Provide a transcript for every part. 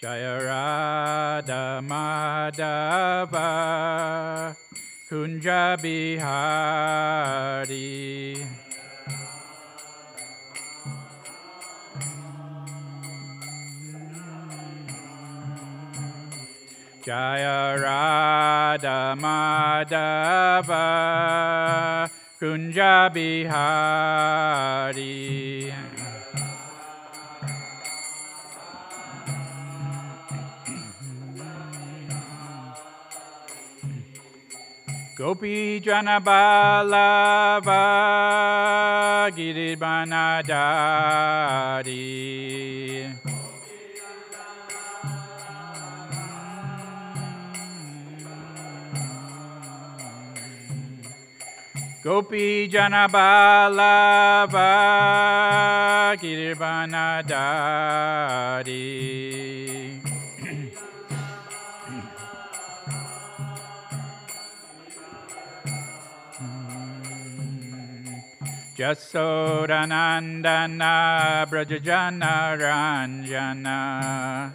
Jaya Radha Madhava Kunja Bihari. Jaya Radha Madhava Kunja Bihari. Gopi Jana Ballava Giribanadari. Gopi Jana Ballava Giribanadari. Jasodanandana Brajajana Ranjana.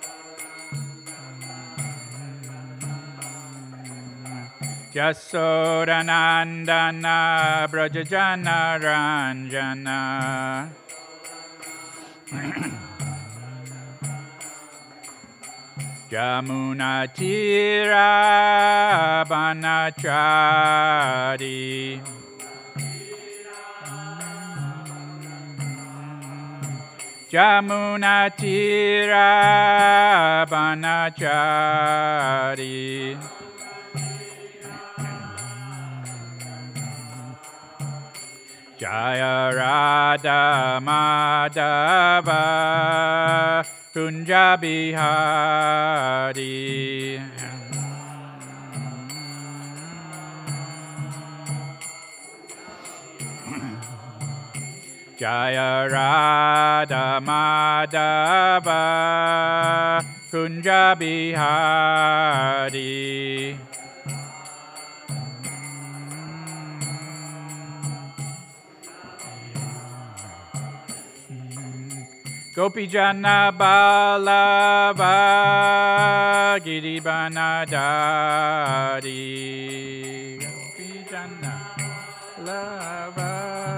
Jasodanandana Brajajana Ranjana. Jamuna Tira Banachari. Jamuna Tira Banachari. Jaya Radha Madhava Kunja Bihari. Jaya Radha Madhava Kunja Bihari. Gopi Jana Ballava Giribanadari. Gopi Jana Ballava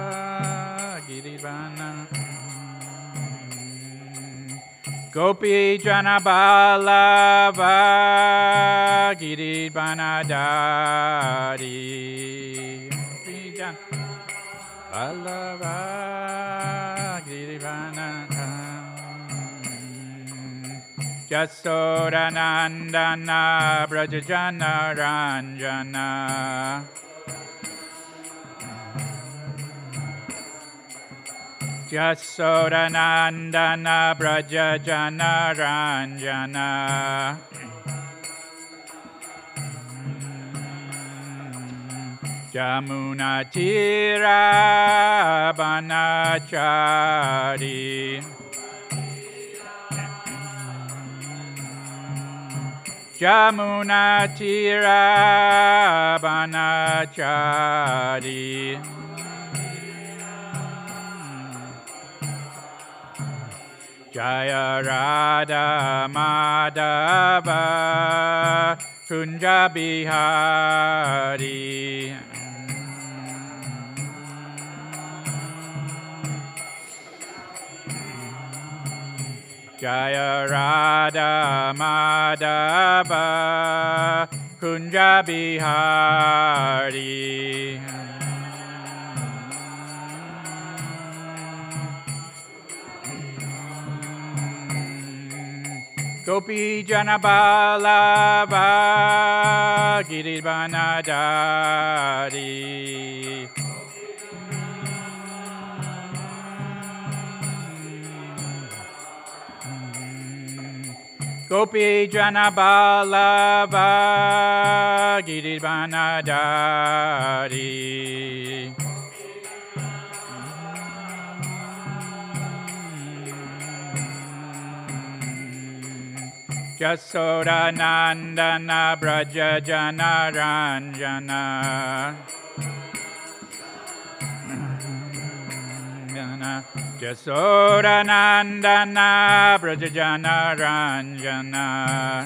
Gopi Jana Ballava Giribanadari. Gopi Jana Ballava Giribanadari. Jasodanandana Brajajana Ranjana. Jasodanandana Brajajana Ranjana. Jamuna Tira Banachari. Jamuna Tira Banachari. Jaya Radha Madhava Kunja Bihari. Jaya Radha Madhava Kunja Bihari. Gopi Jana Ballava Giribanadari. Gopi Jana Ballava Giribanadari. Jasodanandana Brajajana Ranjana. Ranjana Jasodanandana Brajajana Ranjana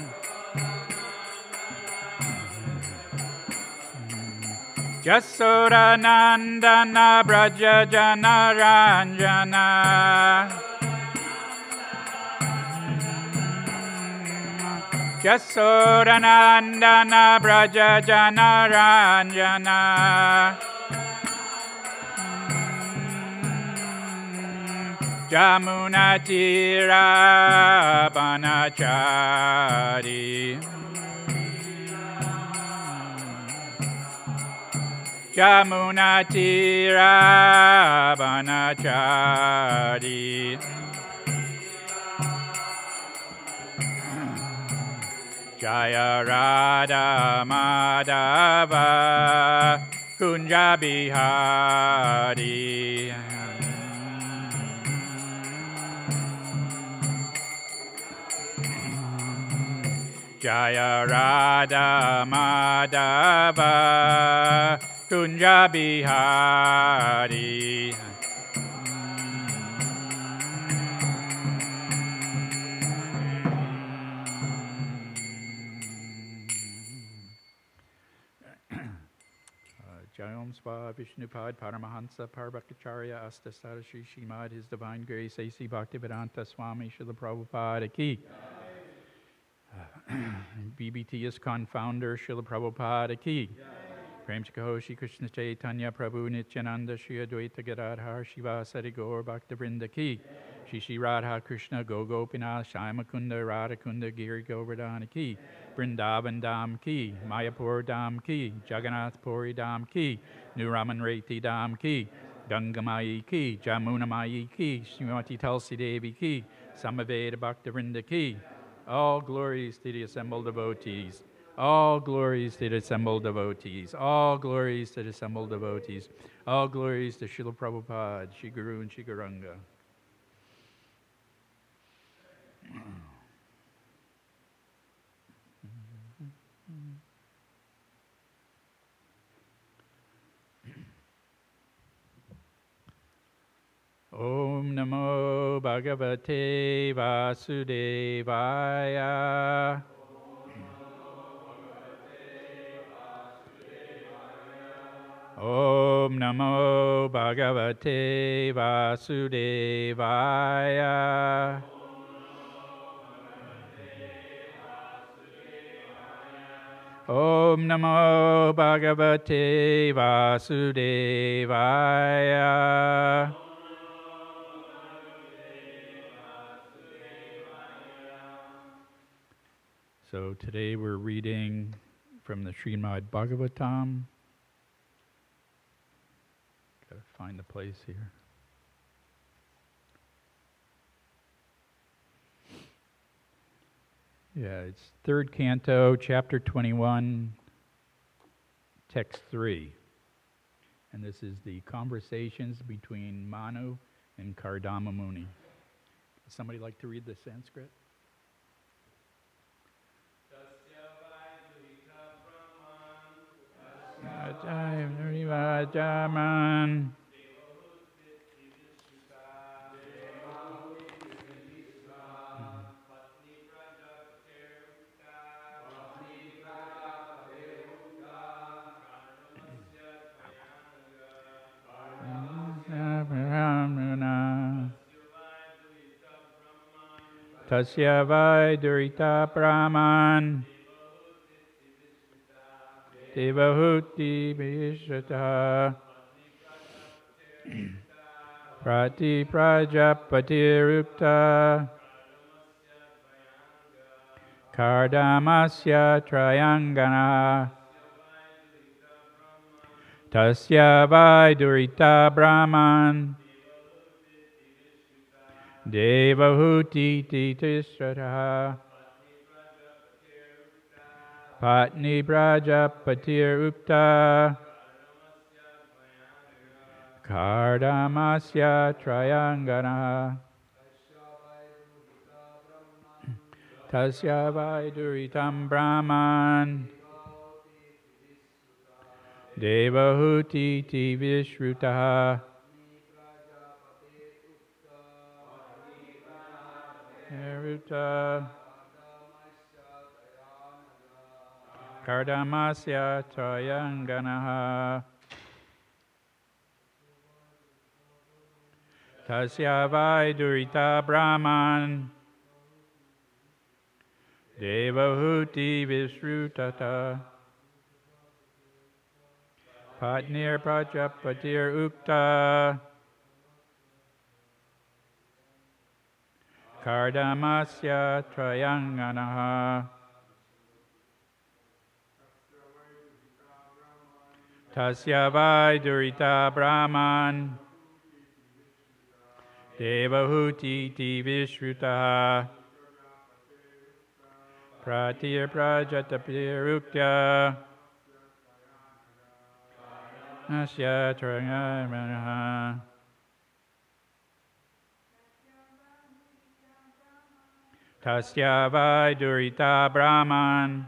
Jasodanandana Brajajana Ranjana Jasodanandana Brajajana Ranjana Jamunatira Banachari Jamunatira Banachari Jaya Radha Madhava Kunja Bihari Jaya Radha Madhava Kunja Bihari Jayom Sva Vishnupad Paramahansa Parvakacharya Astasara Shri Shrimad His Divine Grace A.C. Bhaktivedanta Swami Srila Prabhupada Ki BBT ISKCON Founder Srila Prabhupada Ki Prem Chikaho Shri Krishna Chaitanya Prabhu Nityananda Shri Advaita Gadadhar Shiva Sari Gaur Bhaktivinoda Ki Shri Shri Radha Krishna Gopinath Shyamakunda Radhakunda Giri Govardhana Ki Vrindavan Dham Ki Mayapur Dham Ki Jagannath Puri Dham Ki New Raman Reti Dham Ki Gangamayi Ki Jamuna Mayi Ki Srimati Tulsi Devi Ki Samaveda Bhaktivinoda Ki. All glories to the assembled devotees. All glories to the assembled devotees. All glories to the assembled devotees. All glories to Srila Prabhupada, Shri Guru and Shri Gauranga. Om Namo Bhagavate Vasudevaya. Om Namo Bhagavate Vasudevaya. Om Namo Bhagavate Vasudevaya. So today we're reading from the Srimad Bhagavatam. Gotta find the place here. Yeah, it's 3rd canto, chapter 21, text 3. And this is the conversations between Manu and Kardama Muni. Would somebody like to read the Sanskrit? Vajaman Tasya vai durita Brahman Devahuti Vishrata Prati Prajapatirupta Kardamasya Trayangana Tasya vai durita Brahman Devahuti Titishrata Patni Prajapatir Upta Kardamasya Trayangana Tasya Vaiduritam Brahman Devahuti Ti Vishruta Eruta Kardamasya Trayanganaha Tasya Vaidurita Brahman Devahuti Visrutata Patnir Prajapatir Ukta Kardamasya Trayanganaha Tasya Vaidurita Brahman Devahuti Visrutaha Pratir Prajatapirukya Asya Trayanganaha Tasya Vaidurita Brahman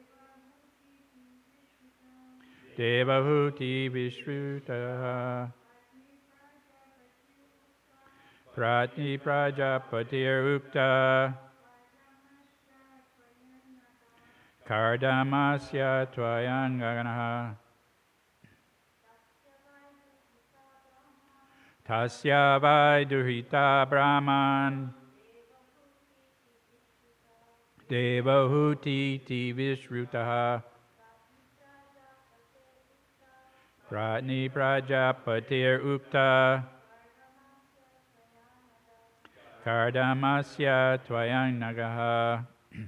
Devahuti Vishrutaha Pratni Prajapatir Ukta Kardamasya Tvayanganaha Tasya Vaidurita Brahman Devahuti Vishrutaha Pratni Prajapatir Ukta Kardamasya Tvayanganaha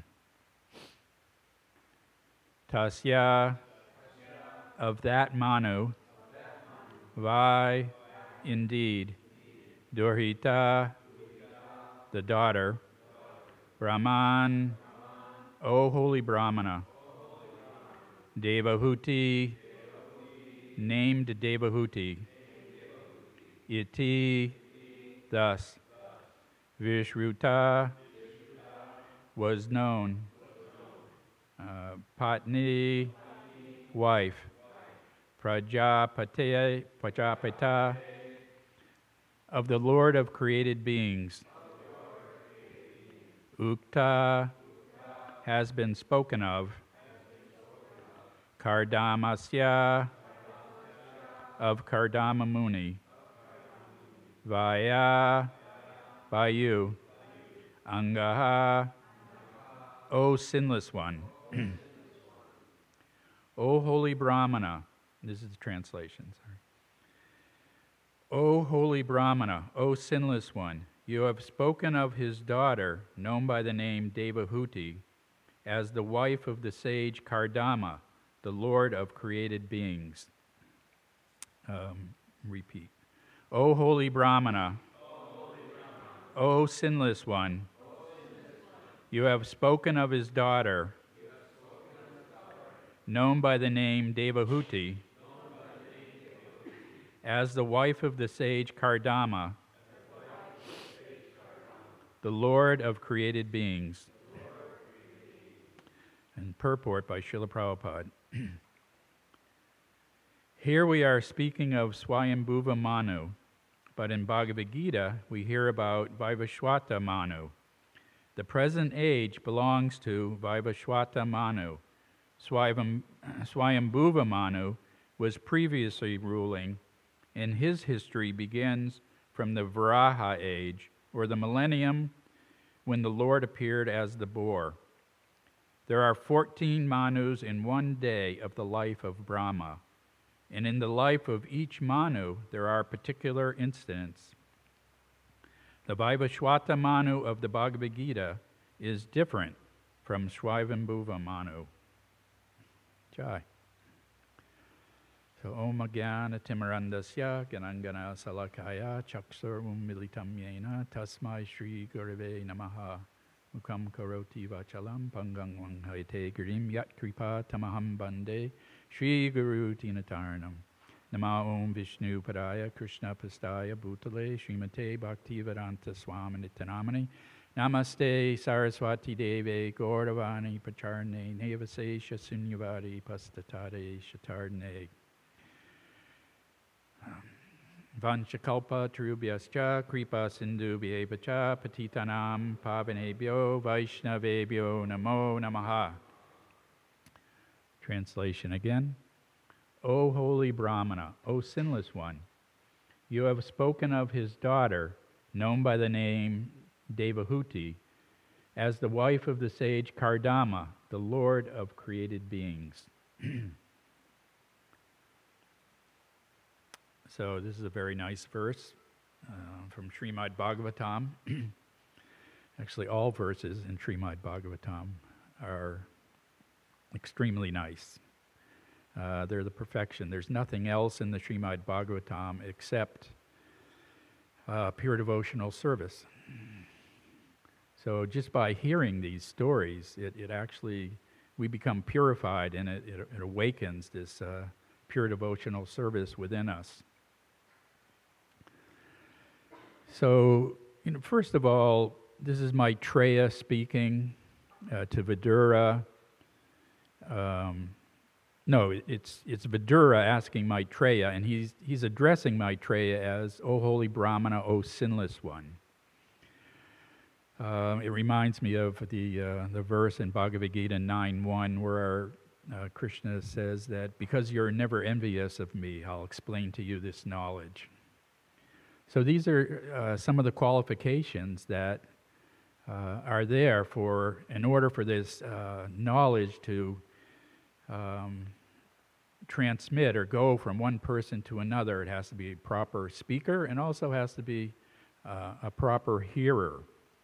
Tasya of that Manu Vai indeed Durhita the daughter Brahman O holy Brahmana Devahuti named Devahuti Iti thus Vishruta was known Patni wife Prajapata of the Lord of created beings Ukta has been spoken of Kardamasya of Kardama Muni Vaya by you Angaha O sinless one O holy Brahmana this is the translation sorry O holy Brahmana O sinless one you have spoken of his daughter known by the name Devahuti as the wife of the sage Kardama the Lord of created beings repeat O holy Brahmana O sinless one you have spoken of his daughter known by the name Devahuti as the wife of the sage Kardama the Lord of created beings and purport by Srila Prabhupada here we are speaking of Swayambhuva Manu but in Bhagavad Gita we hear about Vaivashvata Manu. The present age belongs to Vaivashvata Manu. Swayambhuva Manu was previously ruling, and his history begins from the Varaha age, or the millennium, when the Lord appeared as the boar. There are 14 Manus in one day of the life of Brahma, and in the life of each Manu there are particular incidents. The Vaivashvata Manu of the Bhagavad Gita is different from Swayambhuva Manu. Jai. So Om Jnana Timirandasya Ganangana Salakaya Chaksurum Militam Yena Tasmai Shri Gurave Namaha Mukam Karoti Vachalam Pangang Vanghaite Girim Yat Kripa Tamaham Bande Shri Guru Tinatarnam Nama Om Vishnu Padaya Krishna Pastaya Bhutale Srimate Bhaktivedanta Swami Nityanamani Namaste Saraswati Deve Gauravani Pacharne Nevasesha Sunyavadi Pastatade Shatarne. Vanchakalpa Tarubhyascha Kripa Sindhu Bhyevacha Patitanam Pavanebhyo Vaishnavebhyo Namo Namaha. Translation again. O holy Brahmana, O sinless one, you have spoken of his daughter, known by the name Devahuti, as the wife of the sage Kardama, the Lord of created beings. So this is a very nice verse from Srimad Bhagavatam. Actually, all verses in Srimad Bhagavatam are extremely nice. They're the perfection. There's nothing else in the Srimad Bhagavatam except pure devotional service. So just by hearing these stories, it actually, we become purified, and it awakens this pure devotional service within us. So, first of all, this is Maitreya speaking to Vidura. It's Vidura asking Maitreya, and he's addressing Maitreya as, O holy Brahmana, O sinless one. It reminds me of the verse in Bhagavad Gita 9.1 where Krishna says that because you're never envious of me, I'll explain to you this knowledge. So these are some of the qualifications that are there in order for this knowledge to transmit or go from one person to another. It has to be a proper speaker and also has to be a proper hearer.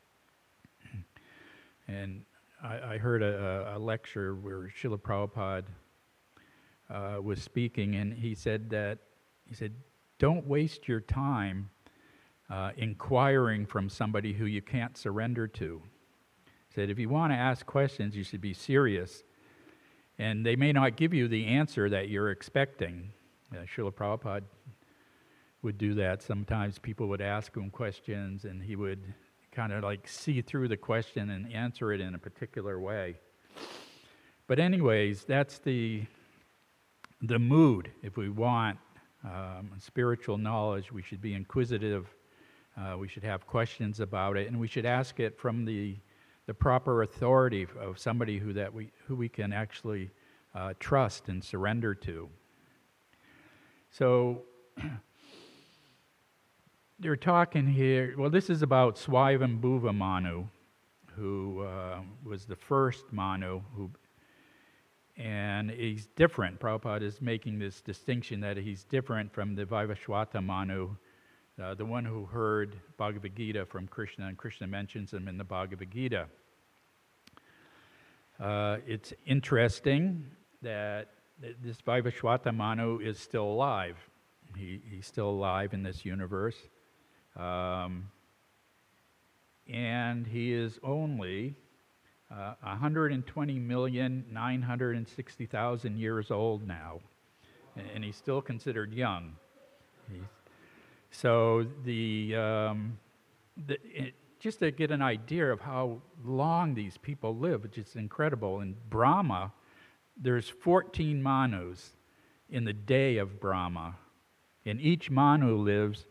And I heard a lecture where Srila Prabhupada was speaking, and he said, don't waste your time inquiring from somebody who you can't surrender to. He said, if you want to ask questions, you should be serious. And they may not give you the answer that you're expecting. Srila Prabhupada would do that. Sometimes people would ask him questions, and he would kind of like see through the question and answer it in a particular way. But anyways, that's the mood. If we want spiritual knowledge, we should be inquisitive. We should have questions about it, and we should ask it from the proper authority of somebody who we can actually trust and surrender to. So they're talking here. Well, this is about Swayambhuva Manu, who was the first Manu and he's different. Prabhupada is making this distinction that he's different from the Vaivashvata Manu, the one who heard Bhagavad Gita from Krishna, and Krishna mentions him in the Bhagavad Gita. It's interesting that this Vaivashvata Manu is still alive. He's still alive in this universe. And he is only 120,960,000 years old now, and he's still considered young. So just to get an idea of how long these people live, which is incredible. In Brahma, there's 14 Manus in the day of Brahma, and each Manu lives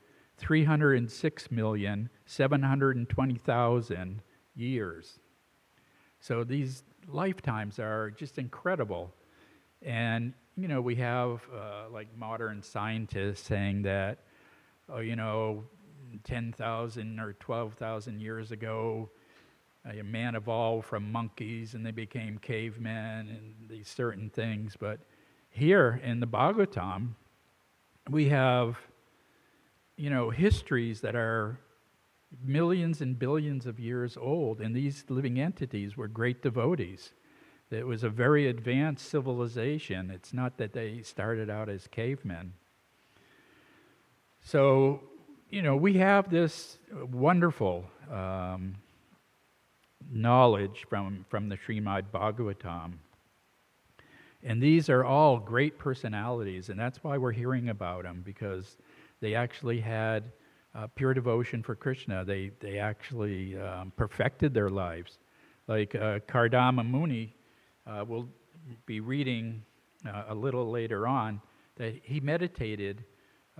306,720,000 years. So these lifetimes are just incredible. And, we have like modern scientists saying that, 10,000 or 12,000 years ago, a man evolved from monkeys and they became cavemen and these certain things. But here in the Bhagavatam, we have, histories that are millions and billions of years old, and these living entities were great devotees. It was a very advanced civilization. It's not that they started out as cavemen. So, we have this wonderful knowledge from the Srimad Bhagavatam. And these are all great personalities, and that's why we're hearing about them, because they actually had pure devotion for Krishna. They actually perfected their lives. Like Kardama Muni, we'll be reading a little later on, that he meditated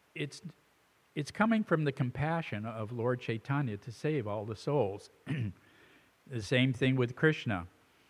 it's it's coming from the compassion of Lord Chaitanya to save all the souls. The same thing with Krishna.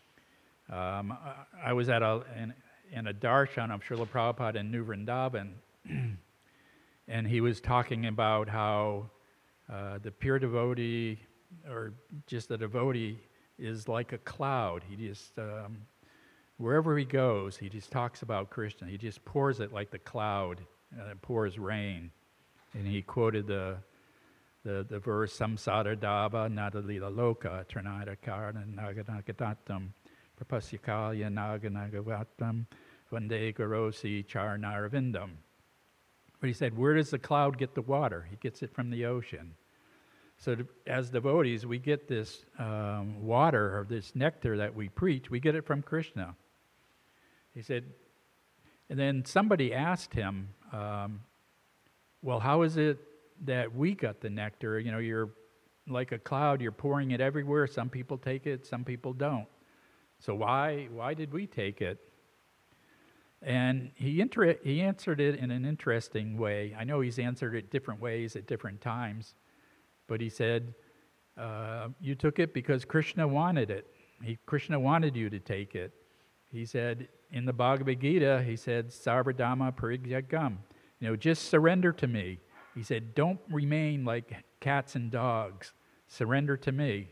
I was at in a darshan of Srila Prabhupada in New Vrindavan, and he was talking about how the pure devotee, or just a devotee, is like a cloud. He just, wherever he goes, he just talks about Krishna. He just pours it like the cloud pours rain. And he quoted the verse, Samsara Dava Nadalila Loka Trinada Karna Naganagadatam Prapasyakalya Naganagavatam Vande Garosi Charnaravindam. But he said, where does the cloud get the water? He gets it from the ocean. So as devotees, we get this water, or this nectar that we preach, we get it from Krishna. He said, and then somebody asked him, well, how is it that we got the nectar? You know, you're like a cloud, you're pouring it everywhere. Some people take it, some people don't. So why did we take it? And he answered it in an interesting way. I know he's answered it different ways at different times, but he said, you took it because Krishna wanted it. Krishna wanted you to take it. He said, in the Bhagavad Gita, he said, Sarvadhamma Parityagam. You know, just surrender to me. He said, don't remain like cats and dogs. Surrender to me.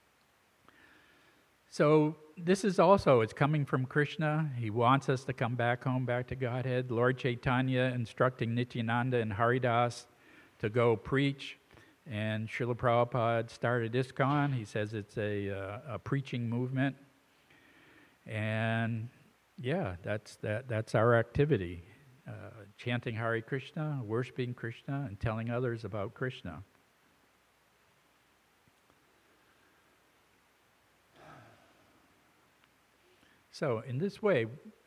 So this is also, it's coming from Krishna. He wants us to come back home, back to Godhead. Lord Chaitanya instructing Nityananda and Haridas to go preach. And Srila Prabhupada started ISKCON. He says it's a preaching movement. And yeah, that's our activity. Chanting Hare Krishna, worshiping Krishna, and telling others about Krishna. So in this way,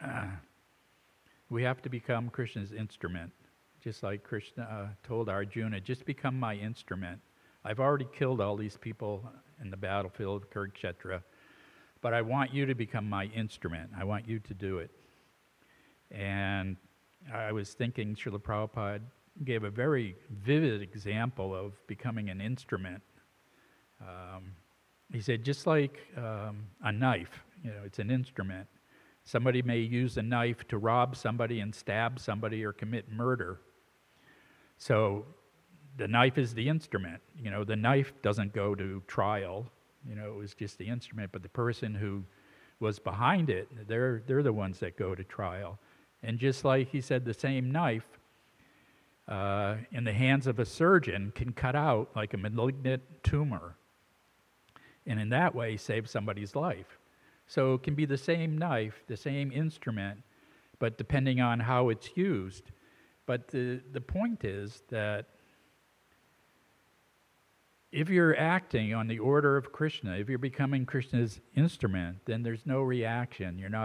we have to become Krishna's instrument. Just like Krishna told Arjuna, just become my instrument. I've already killed all these people in the battlefield of Kurukshetra, but I want you to become my instrument. I want you to do it. And I was thinking Srila Prabhupada gave a very vivid example of becoming an instrument. He said, just like a knife, you know, it's an instrument. Somebody may use a knife to rob somebody and stab somebody or commit murder. So the knife is the instrument. You know, the knife doesn't go to trial. You know, it was just the instrument. But the person who was behind it, they're the ones that go to trial. And just like he said, the same knife in the hands of a surgeon can cut out like a malignant tumor, and in that way save somebody's life. So it can be the same knife, the same instrument, but depending on how it's used. But the point is that if you're acting on the order of Krishna, if you're becoming Krishna's instrument, then there's no reaction. You're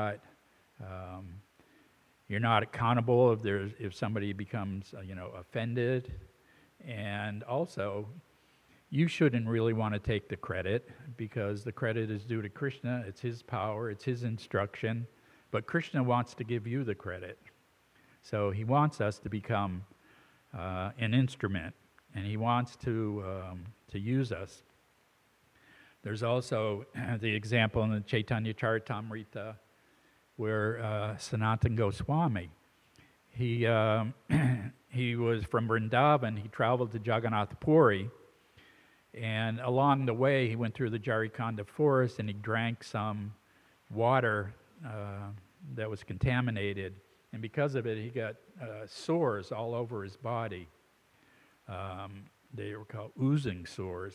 not accountable if somebody becomes offended, and also you shouldn't really want to take the credit because the credit is due to Krishna. It's his power, it's his instruction, but Krishna wants to give you the credit. So he wants us to become an instrument, and he wants to use us. There's also the example in the Chaitanya Charitamrita where Sanatana Goswami, he was from Vrindavan. He traveled to Jagannath Puri, and along the way he went through the Jarikhanda forest and he drank some water that was contaminated, and because of it he got sores all over his body. They were called oozing sores.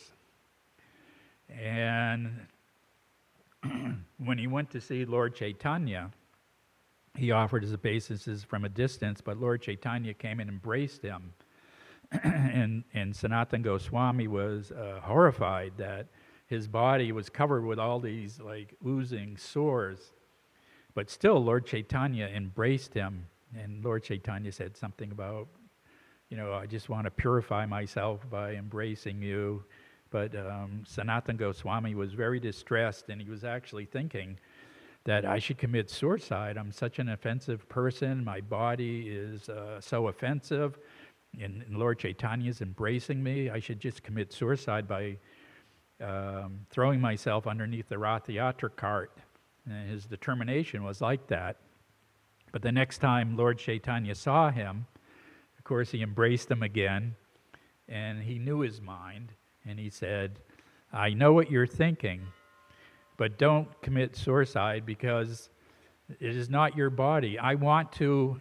And when he went to see Lord Chaitanya, he offered his obeisances from a distance, but Lord Chaitanya came and embraced him. and Sanatana Goswami was horrified that his body was covered with all these like oozing sores. But still, Lord Chaitanya embraced him, and Lord Chaitanya said something about, I just want to purify myself by embracing you. But Sanatana Goswami was very distressed, and he was actually thinking that I should commit suicide. I'm such an offensive person. My body is so offensive. and Lord Chaitanya's embracing me. I should just commit suicide by throwing myself underneath the Rath Yatra cart. And his determination was like that. But the next time Lord Chaitanya saw him, of course, he embraced him again, and he knew his mind, and he said, I know what you're thinking, but don't commit suicide because it is not your body. I want to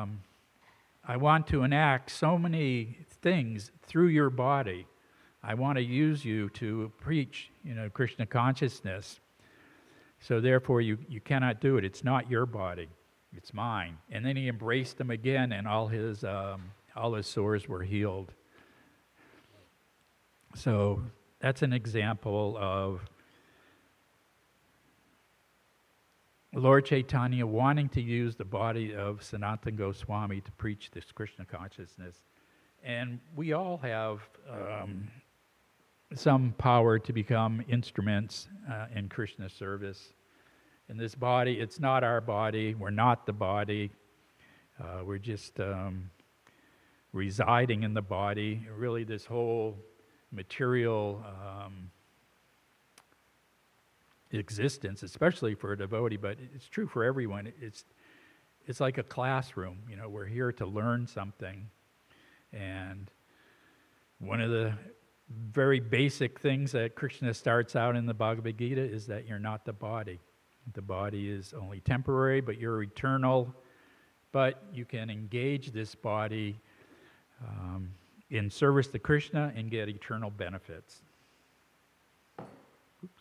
enact so many things through your body. I want to use you to preach, Krishna consciousness. So therefore, you cannot do it. It's not your body. It's mine. And then he embraced him again, and all his sores were healed. So that's an example of Lord Chaitanya wanting to use the body of Sanatana Goswami to preach this Krishna consciousness. And we all have some power to become instruments in Krishna service. In this body, it's not our body. We're not the body. We're just residing in the body. Really, this whole material existence, especially for a devotee, but it's true for everyone. It's like a classroom. We're here to learn something. And one of the very basic things that Krishna starts out in the Bhagavad Gita is that you're not the body. The body is only temporary, but you're eternal. But you can engage this body in service to Krishna and get eternal benefits. Oops.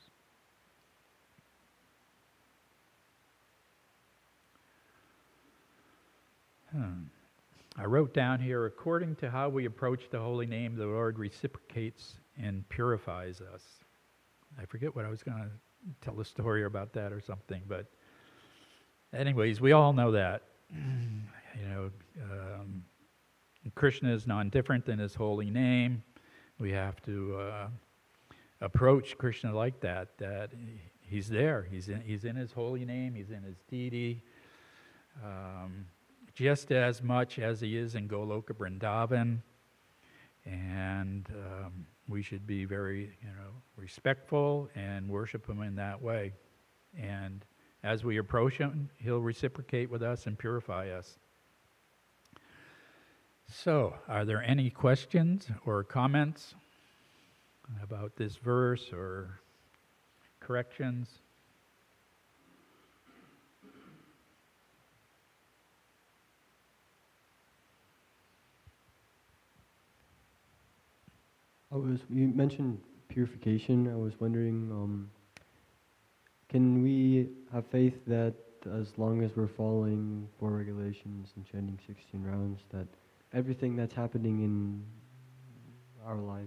I wrote down here, according to how we approach the holy name, the Lord reciprocates and purifies us. I forget what I was going to tell a story about that or something, but anyways, we all know that. Krishna is non-different than his holy name. We have to approach Krishna like that he's there. He's in his holy name. He's in his deity. Just as much as he is in Goloka Vrindavan, and we should be very, respectful and worship him in that way. And as we approach him, he'll reciprocate with us and purify us. So, are there any questions or comments about this verse or corrections? You mentioned purification. I was wondering, can we have faith that as long as we're following 4 regulations and chanting 16 rounds, that everything that's happening in our life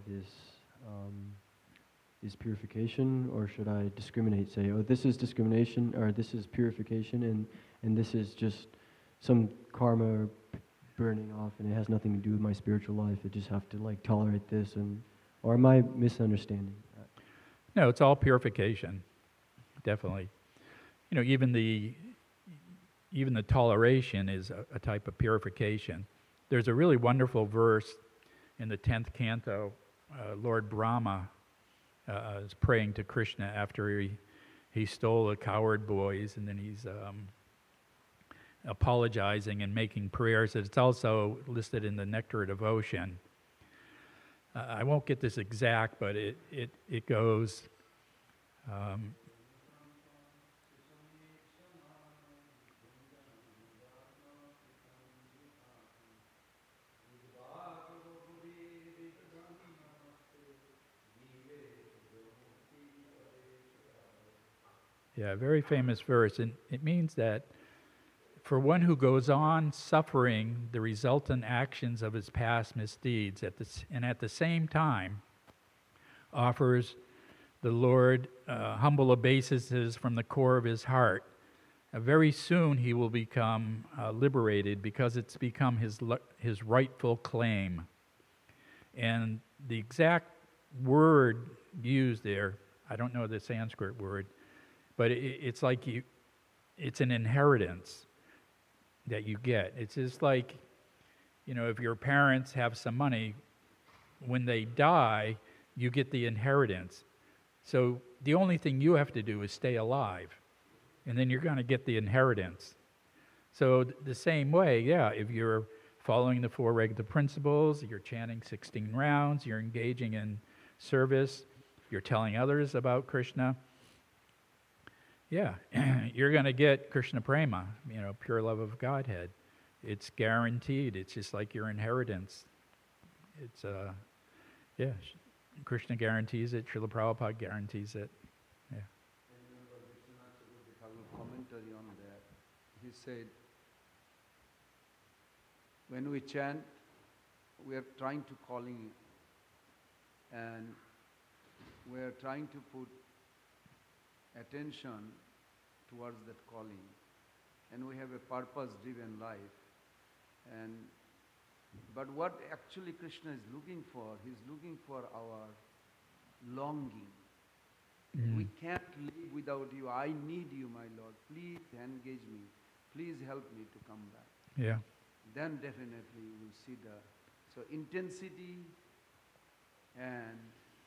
is purification? Or should I discriminate, say, oh, this is discrimination, or this is purification, and this is just some karma burning off, and it has nothing to do with my spiritual life. I just have to tolerate this, or am I misunderstanding that? No, it's all purification, definitely. Even the toleration is a type of purification. There's a really wonderful verse in the 10th canto. Lord Brahma is praying to Krishna after he stole the cowherd boys, and then he's apologizing and making prayers. It's also listed in the Nectar of Devotion. I won't get this exact, but it goes, a very famous verse, and it means that for one who goes on suffering the resultant actions of his past misdeeds, and at the same time offers the Lord humble obeisances from the core of his heart, very soon he will become liberated, because it's become his rightful claim. And the exact word used there, I don't know the Sanskrit word, but it's like it's an inheritance that you get. It's just like if your parents have some money, when they die, you get the inheritance. So the only thing you have to do is stay alive, and then you're going to get the inheritance. So the same way, if you're following the four regular principles, you're chanting 16 rounds, you're engaging in service, you're telling others about Krishna, you're going to get Krishna Prema, pure love of Godhead. It's guaranteed. It's just like your inheritance. It's, Krishna guarantees it. Srila Prabhupada guarantees it. Yeah. I remember Vishwanath Chakravarti Thakur commentary on that. He said, when we chant, we are trying to calling, and we are trying to put attention towards that calling. And we have a purpose-driven life. But what actually Krishna is looking for, he's looking for our longing. Mm. We can't live without you. I need you, my Lord. Please engage me. Please help me to come back. Yeah. Then definitely you will see so intensity and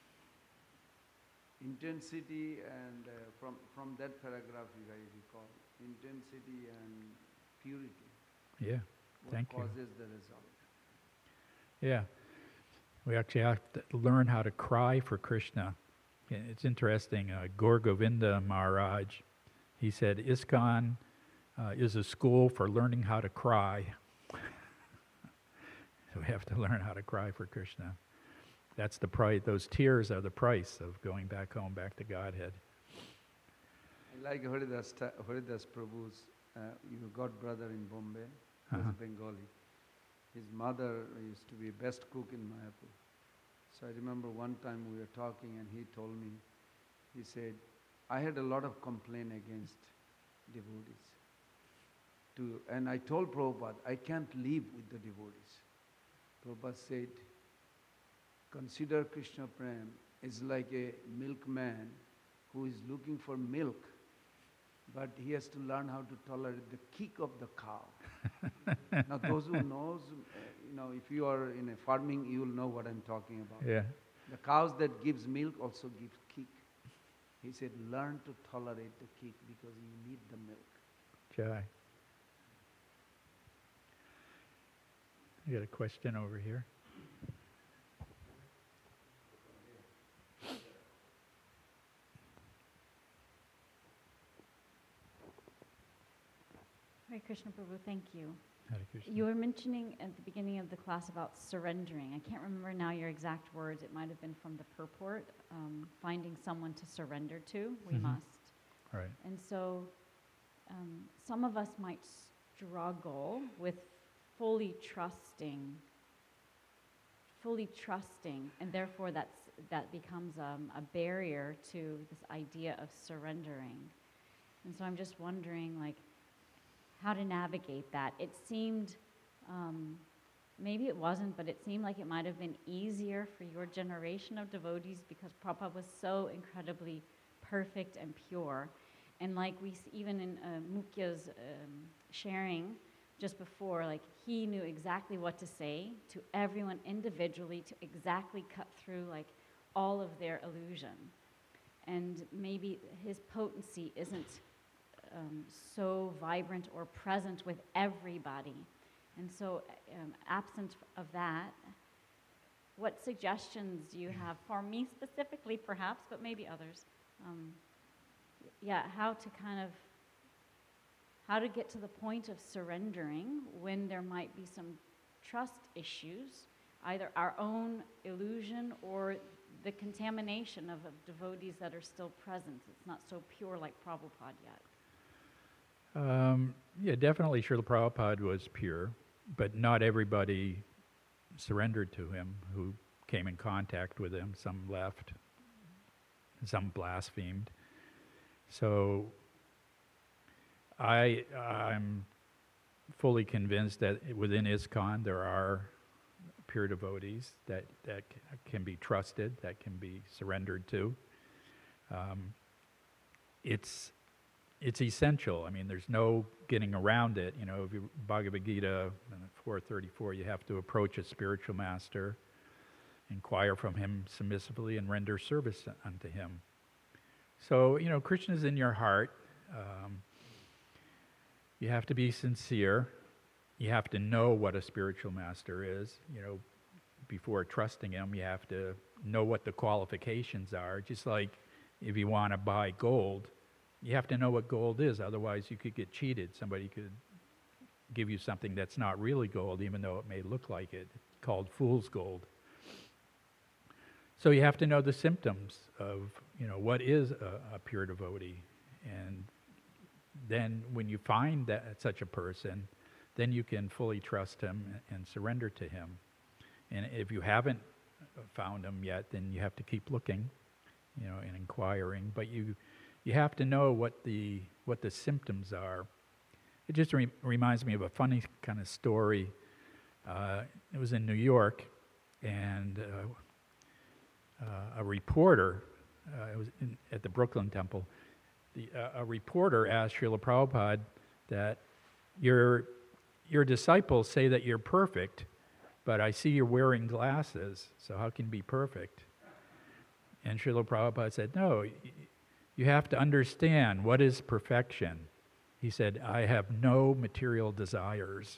from that paragraph I recall, intensity and purity. Yeah. Thank you. What causes the result. Yeah. We actually have to learn how to cry for Krishna. It's interesting. Gaur Govinda Maharaj, he said, ISKCON is a school for learning how to cry. So we have to learn how to cry for Krishna. That's the price. Those tears are the price of going back home, back to Godhead. I like Haridas Prabhu's god brother in Bombay, he was Bengali. His mother used to be best cook in Mayapur. So I remember one time we were talking and he told me, he said, I had a lot of complaint against devotees. And I told Prabhupada, I can't live with the devotees. Prabhupada said, consider Krishna Prem is like a milkman who is looking for milk, but he has to learn how to tolerate the kick of the cow. Now those who knows, if you are in a farming, you will know what I'm talking about. Yeah. The cows that gives milk also gives kick. He said, learn to tolerate the kick because you need the milk. Jai. I got a question over here. Hare Krishna Prabhu, thank you. Hare Krishna. You were mentioning at the beginning of the class about surrendering. I can't remember now your exact words. It might have been from the purport, finding someone to surrender to. We Mhm. must. Right. And so some of us might struggle with fully trusting, and therefore that becomes a barrier to this idea of surrendering. And so I'm just wondering, how to navigate that. It seemed, maybe it wasn't, but it seemed like it might have been easier for your generation of devotees because Prabhupada was so incredibly perfect and pure. And even in Mukya's sharing just before, he knew exactly what to say to everyone individually to exactly cut through all of their illusion. And maybe his potency isn't so vibrant or present with everybody. And so absent of that, what suggestions do you have for me specifically perhaps, but maybe others? How to get to the point of surrendering when there might be some trust issues, either our own illusion or the contamination of devotees that are still present. It's not so pure like Prabhupada yet. Definitely Srila Prabhupada was pure, but not everybody surrendered to him who came in contact with him. Some left, some blasphemed. So I'm fully convinced that within ISKCON there are pure devotees that can be trusted, that can be surrendered to. It's it's essential. I mean, there's no getting around it. You know, if you, Bhagavad Gita 4:34, you have to approach a spiritual master, inquire from him submissively, and render service unto him. So, you know, Krishna is in your heart. You have to be sincere. You have to know what a spiritual master is. You know, before trusting him, you have to know what the qualifications are. Just like if you want to buy gold, you have to know what gold is. Otherwise, you could get cheated. Somebody could give you something that's not really gold, even though it may look like it, called fool's gold. So you have to know the symptoms of, you know, what is a pure devotee. And then when you find that such a person, then you can fully trust him and surrender to him. And if you haven't found him yet, then you have to keep looking, you know, and inquiring. But you have to know what the symptoms are. It just reminds me of a funny kind of story. It was in New York, and a reporter, it was at the Brooklyn Temple, a reporter asked Srila Prabhupada that your disciples say that you're perfect, but I see you're wearing glasses, so how can you be perfect? And Srila Prabhupada said, no, you have to understand what is perfection. He said, I have no material desires.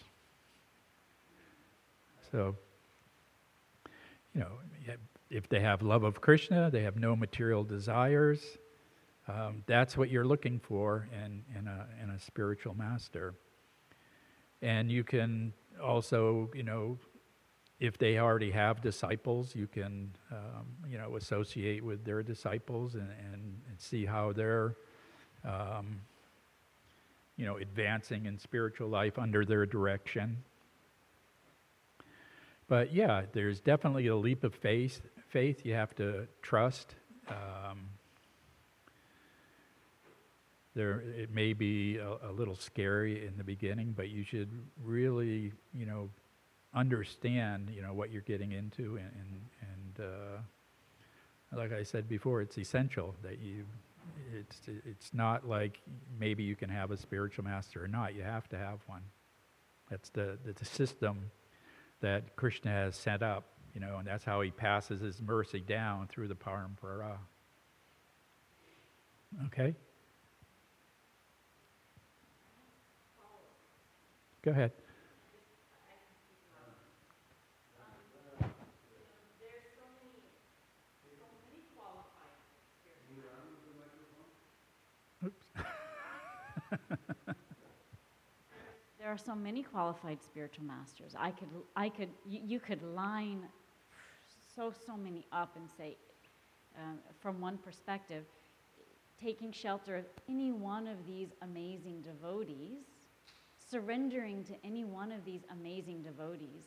So, you know, if they have love of Krishna, they have no material desires. That's what you're looking for in a spiritual master. And you can also, you know, if they already have disciples, you can, you know, associate with their disciples and see how they're, you know, advancing in spiritual life under their direction. But yeah, there's definitely a leap of faith. You have to trust. It may be a little scary in the beginning, but you should really, you know, understand, you know, what you're getting into, and like I said before, it's essential that it's not like maybe you can have a spiritual master or not. You have to have one. That's the system that Krishna has set up, you know, and that's how he passes his mercy down through the parampara. Okay? Go ahead. There are so many qualified spiritual masters. You could line so many up and say, from one perspective, taking shelter of any one of these amazing devotees, surrendering to any one of these amazing devotees,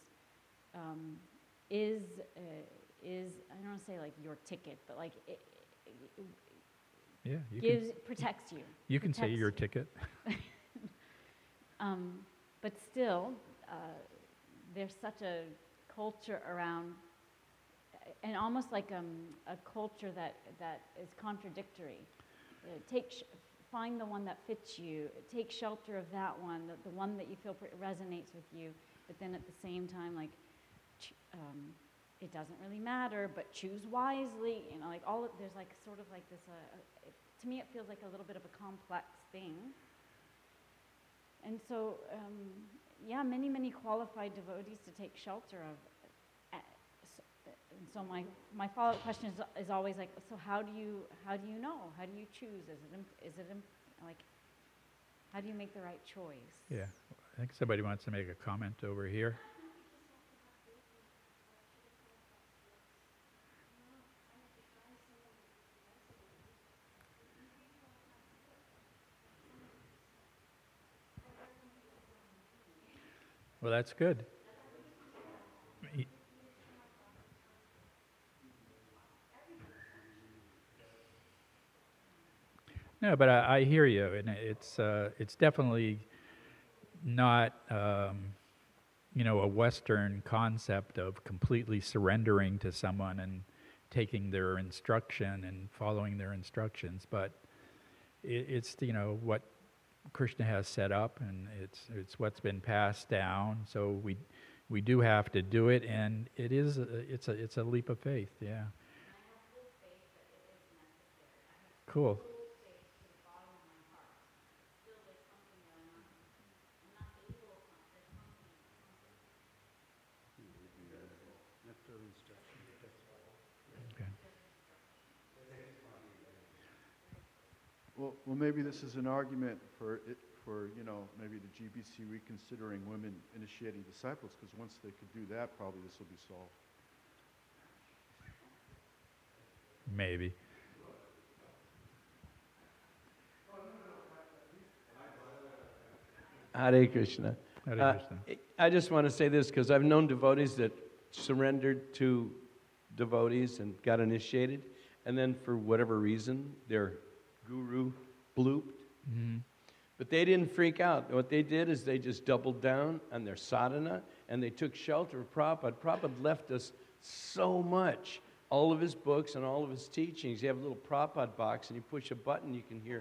is I don't want to say like your ticket, but like Yeah, protects you. You can say your ticket. But still, there's such a culture around, and almost like a culture that is contradictory. Find the one that fits you. Take shelter of that one, the one that you feel resonates with you. But then at the same time, like, it doesn't really matter. But choose wisely. You know, like there's like sort of like this. To me, it feels like a little bit of a complex thing. And so, many qualified devotees to take shelter of. And so my follow-up question is always like, so how do you know? How do you choose? Like, how do you make the right choice? Yeah, I think somebody wants to make a comment over here. Well, that's good. No, but I hear you, and it's definitely not you know, a Western concept of completely surrendering to someone and taking their instruction and following their instructions, but it's what Krishna has set up, and it's what's been passed down. So we do have to do it, and it's a leap of faith. Yeah. Cool. Okay. Well, maybe this is an argument for maybe the GBC reconsidering women initiating disciples, because once they could do that, probably this will be solved. Maybe. Hare Krishna. Hare Krishna. I just want to say this because I've known devotees that surrendered to devotees and got initiated, and then for whatever reason, their guru blooped. Mhm. But they didn't freak out. What they did is they just doubled down on their sadhana, and they took shelter of Prabhupada. Prabhupada left us so much. All of his books and all of his teachings. You have a little Prabhupada box, and you push a button, you can hear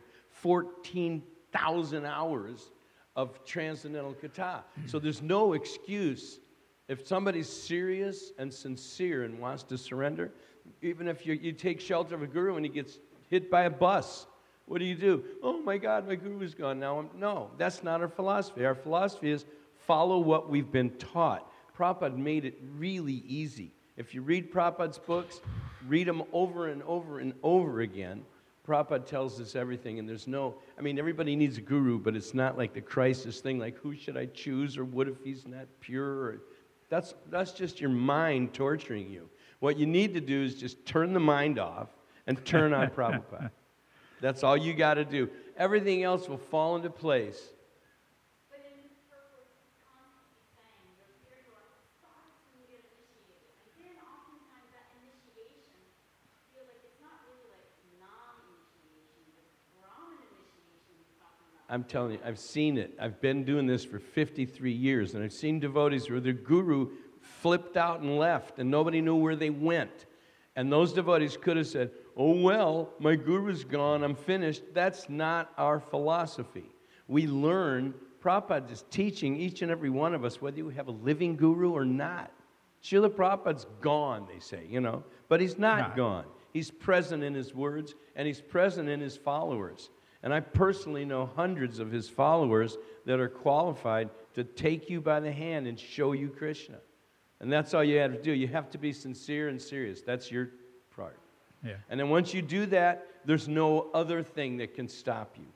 14,000 hours of transcendental kata. So there's no excuse. If somebody's serious and sincere and wants to surrender, even if you take shelter of a guru and he gets hit by a bus, what do? Oh my God, my guru's gone now. No, that's not our philosophy. Our philosophy is follow what we've been taught. Prabhupada made it really easy. If you read Prabhupada's books, read them over and over and over again. Prabhupada tells us everything, and everybody needs a guru, but it's not like the crisis thing, like who should I choose, or what if he's not pure? That's just your mind torturing you. What you need to do is just turn the mind off and turn on Prabhupada. That's all you got to do. Everything else will fall into place. But in his purpose, he's constantly saying, your spiritual life starts when you get initiated. And then oftentimes that initiation, I feel like it's not really like non-initiation, but Brahman initiation he's talking about. I'm telling you, I've seen it. I've been doing this for 53 years, and I've seen devotees where their guru flipped out and left, and nobody knew where they went. And those devotees could have said, oh, well, my guru's gone, I'm finished. That's not our philosophy. We learn, Prabhupada is teaching each and every one of us, whether you have a living guru or not. Srila Prabhupada's gone, they say, but he's not gone. He's present in his words, and he's present in his followers. And I personally know hundreds of his followers that are qualified to take you by the hand and show you Krishna. And that's all you have to do. You have to be sincere and serious. That's your part. Yeah. And then once you do that, there's no other thing that can stop you.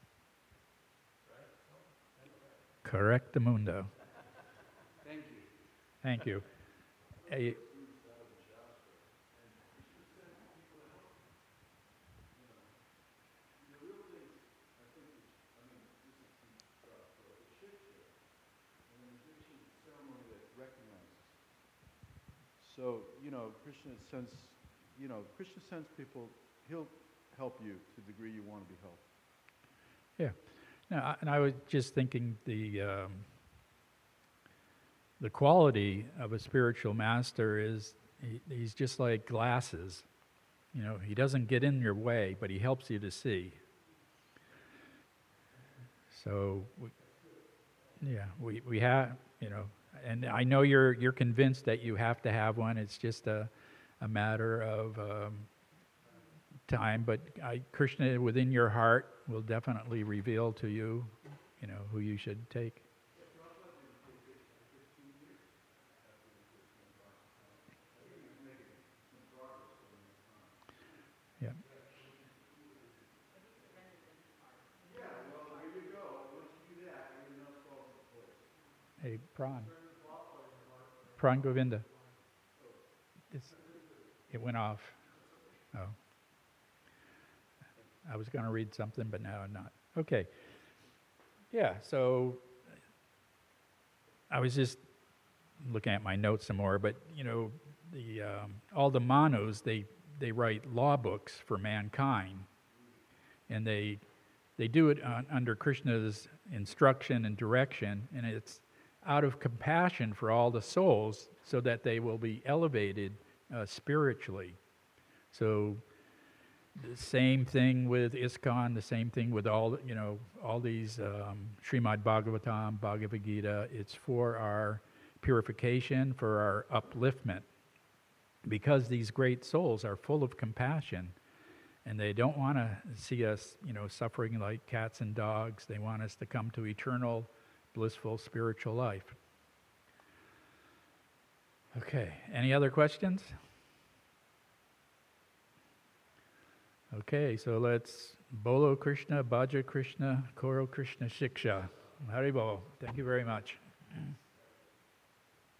Correctamundo. Thank you. Thank you. Hey, So, Krishna sends people, he'll help you to the degree you want to be helped. yeah. No, and I was just thinking the quality of a spiritual master is he's just like glasses. He doesn't get in your way, but he helps you to see. So, we have, and I know you're convinced that you have to have one. It's just a matter of time. But Krishna within your heart will definitely reveal to you, who you should take. Yeah. Hey, Pran Govinda. It went off. Oh. I was going to read something, but now I'm not. Okay. Yeah, so I was just looking at my notes some more, but, all the Manus, they write law books for mankind, and they do it under Krishna's instruction and direction, and it's out of compassion for all the souls so that they will be elevated spiritually. So, the same thing with ISKCON, the same thing with all, all these Srimad Bhagavatam, Bhagavad Gita. It's for our purification, for our upliftment. Because these great souls are full of compassion, and they don't want to see us, suffering like cats and dogs. They want us to come to eternal, blissful spiritual life. Okay, any other questions? Okay, so let's Bolo Krishna, Bhaja Krishna, Koro Krishna Shiksha. Haribol. Thank you very much.